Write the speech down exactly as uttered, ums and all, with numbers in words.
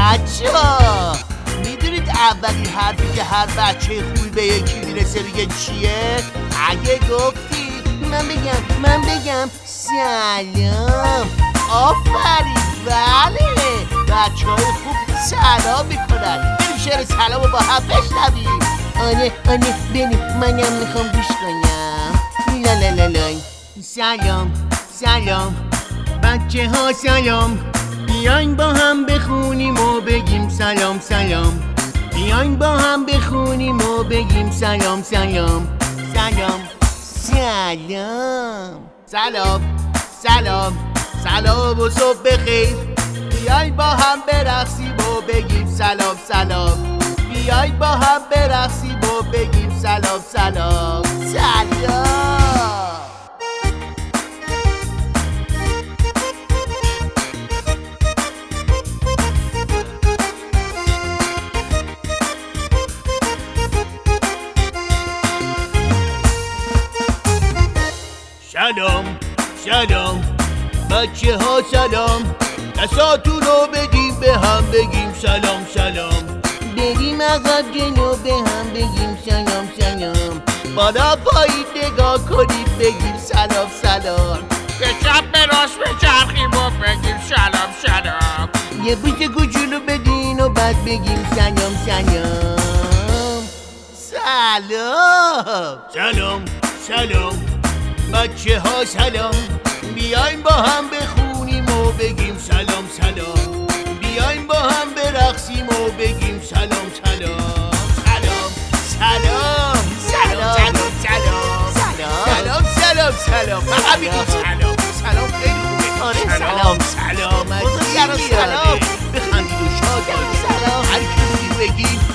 بچه ها میدونید اولی حرفی که هر بچه خوبی به یکی میرسه بگه چیه؟ اگه گفتی من بگم من بگم سلام. آفرین، بله بچه های خوب سلام میکنن. بریم شعر سلام رو با هم بشنویم. آره آره بریم، منم میخوام گوش کنم. لا لا لا لا. سلام سلام بچه ها سلام، بیاین با هم بخونیم و بگیم سلام سلام. بیاین با هم بخونیم و بگیم سلام سلام. سلام سلام سلام سلام سلام و صبح بخیر. بیاین با هم برقصیم و بگیم سلام سلام. بیاین با هم برقصیم و بگیم سلام سلام سلام. سلام سلام بچه ها سلام، دستاتون رو بدیم به هم بگیم سلام سلام. بریم عقب جلو به هم بگیم سلام سلام. بالا پایین نگاه کنیم بگیم سلام سلام. به چپ به راست بچرخیم و بگیم سلام سلام. یه بوسه کوچولو بدین و بعد بگیم سلام سلام. سلام سلام سلام بچه ها سلام، بیاین با هم بخونیم و بگیم سلام سلام. بیاین با هم برقصیم و بگیم سلام سلام. سلام سلام سلام سلام سلام سلام سلام سلام. فقط بگیم سلام سلام. خیلی خوبه. آره سلام سلام. بزرگترا سلام. بخندید و شاد باشید. سلام. هر کی بگیم